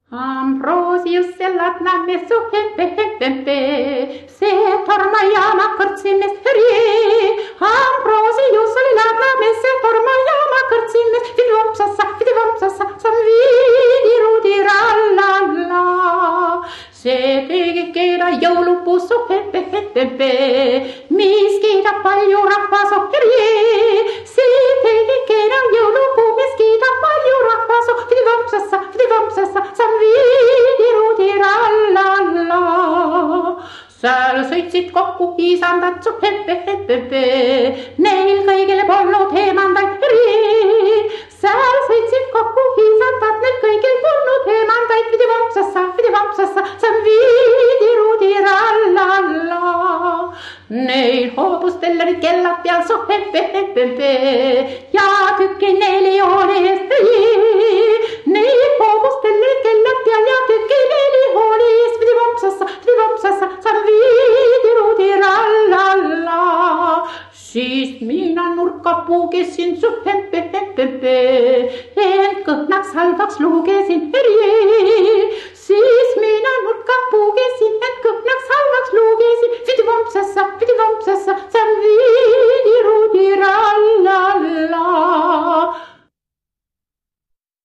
Ambrosius selatna mesu hempe, se tornaiama cărțimes herie. Ambrosius selatna mese tornaiama cărțimes, vidivom sasa, sam vidirudira la la. Se tegekera joulupussu hempe, miskitä palju rahvaso herie. Se tegekera joulupu, miskitä palju rahvaso, vidivom sasa, sam vidirudira la la. Seal sõitsid kokku isandad su hempe, neil kõigil polnud eemandaid eri. Seal sõitsid kokku isandad, neil kõigil polnud eemandaid, vidivampsassa, sam vidirudira la la. Neil hoobustel olid kellad peal su hempe, ja tükki neli oli eest eri. Neil hoobustel olid kellad peal ja tükki neli oli eest, vidivampsassa, sam vidirudira la la. Siis minä nurkka puukesin su hempe, en kõhnaks halvaks lugesin eri. Siis minä nurkka puukesin, en kõhnaks halvaks lugesin, vidivampsassa, sam vidirudira